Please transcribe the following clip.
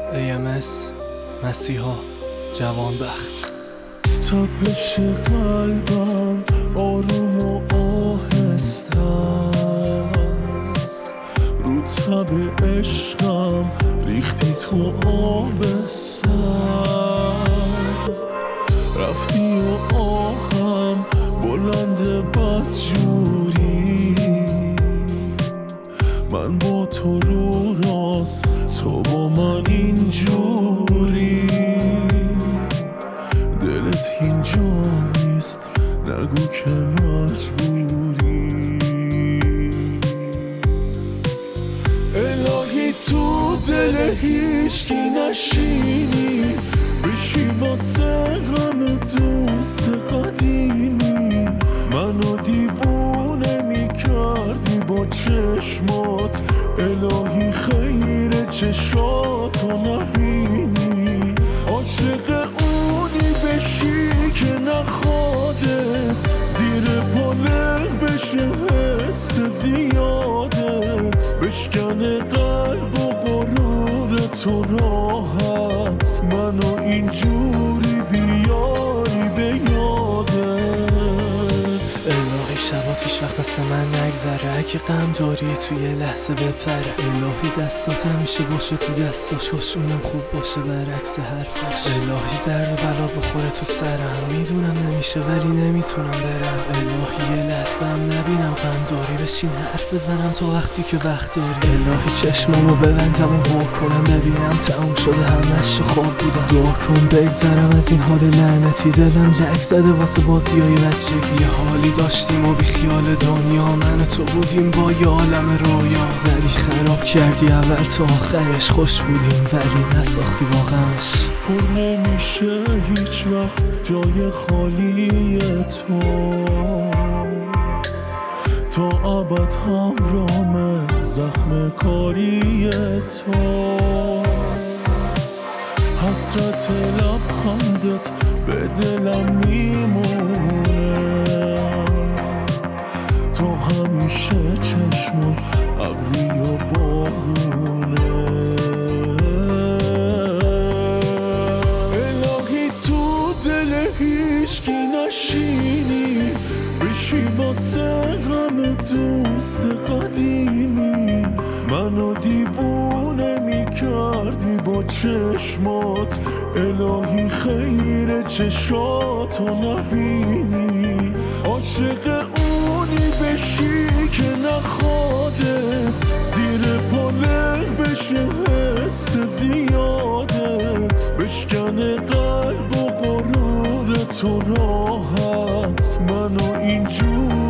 AMS مسیحا جوانبخت. تپش قلبم آروم و آهسته است، رو تب عشقم ریختی تو آب سرد، رفتی و آهم بلند بدجوری، من با تو رو راست تو با من اینجوری، دلت اینجا نیست نگو که مجبوری. الهی تو دل هیچکی نشینی، بشی واسه غم دوست قدیمی، منو دیوونه میکردی با چشمات، الهی خیر چشاتو نبینی، عاشق اونی بشی که نخوادت، زیر بالغ بشه حس زیادت، بشکنه قلب و غرور تو راحت، منو اینجوری بیاری به یادت. الهی شبات هیچ وقت مثل من نگذره، اگه غم داری توی لحظه بپره، الهی دستات همیشه باشه تو دستاش، کاش اونم خوب باشه برعکس حرفش، الهی درد و بلا بخوره تو سرم، میدونم نمیشه ولی نمیتونم برم، الهی یه لحظه هم نبینم غم داری، بشین حرف بزنم تا وقتی که وقت داری، الهی چشمامو ببندم و وا کنم ببینم تموم شده همش خواب بودم، دعا کن بگذرم از این حال لعنتی، دلم لک زده واسه بازیای بچگی، حالی داشتیم و بی خیال دنیا، من و تو بودیم با یه عالم رویا، زدی خراب کردی اول تا آخرش، خوش بودیم ولی نساختی واقعش، پر نمیشه هیچ وقت جای خالی تو، تا ابد همرام زخم کاری تو، حسرت لبخندت به دلم میمونه، تو همیشه چشمت ابری و بارونه، الهی تو دل هیچکی نشینی، بشی واسه غم دوست قدیمی، منو دیوونه میکردی با چشمات، الهی خیر چشاتو نبینی، عاشق اونی بشی که نخوادت، زیر بالغ بشه حس زیادت، بشکنه قلب و غرور تو راحت، منو اینجور